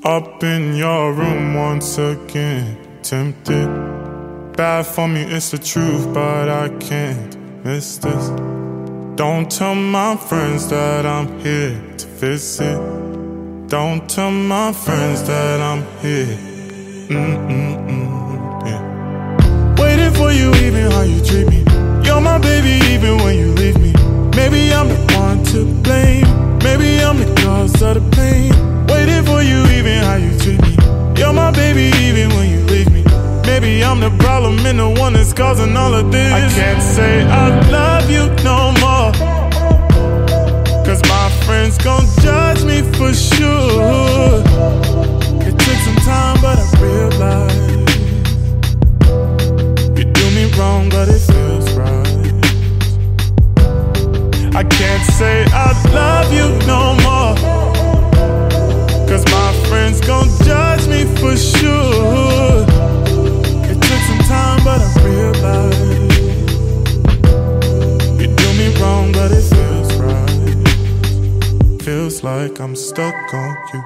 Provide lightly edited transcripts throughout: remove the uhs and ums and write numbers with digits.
Up in your room once again, tempted. Bad for me, it's the truth, but I can't miss this. Don't tell my friends that I'm here to visit. Don't tell my friends that I'm here. Yeah. Waiting for you, even how you treat me. You're my baby, even when you leave me. Maybe I'm the one to blame. Maybe I'm the cause of the pain. Waiting for you, even how you treat me. You're my baby, even when you leave me. Maybe I'm the problem and the one that's causing all of this. I can't say I love you no more, cause my friends gon' judge me for sure. It took some time, but I realized you do me wrong, but it feels right. I can't say I love you no more, cause my friends gon' judge me for sure. It took some time, but I realized you do me wrong, but it feels right. Feels like I'm stuck on you.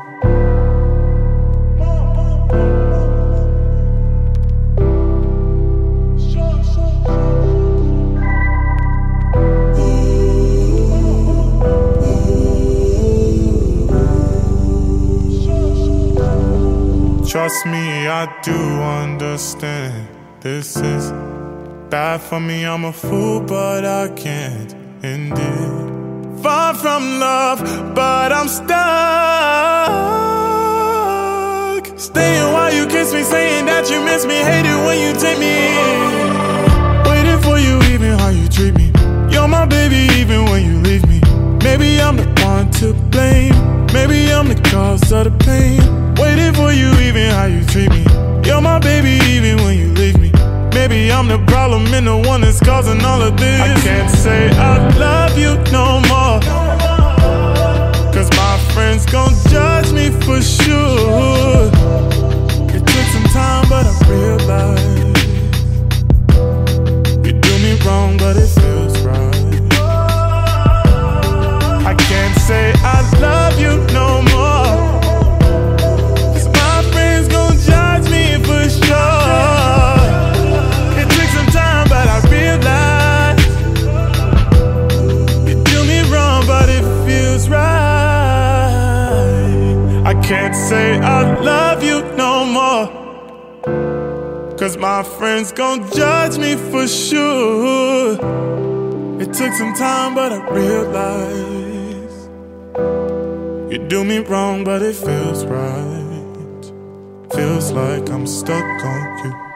Trust me, I do understand. This is bad for me, I'm a fool, but I can't end it. Far from love, but I'm stuck. Staying while you kiss me, saying that you miss me. Hate it when you take me in. Waiting for you, even how you treat me. You're my baby, even when you leave me. Maybe I'm the one to blame. Maybe I'm the cause of the pain. Waiting for you, even how you treat me. You're my baby, even when you leave me. Maybe I'm the problem and the one that's causing all of this. I can't say I love you no more, cause my friends gon' judge me for sure. It took some time, but I realized you do me wrong, but it feels right. I can't say I love you no more, can't say I love you no more, cause my friends gon' judge me for sure. It took some time, but I realized you do me wrong, but it feels right. Feels like I'm stuck on you.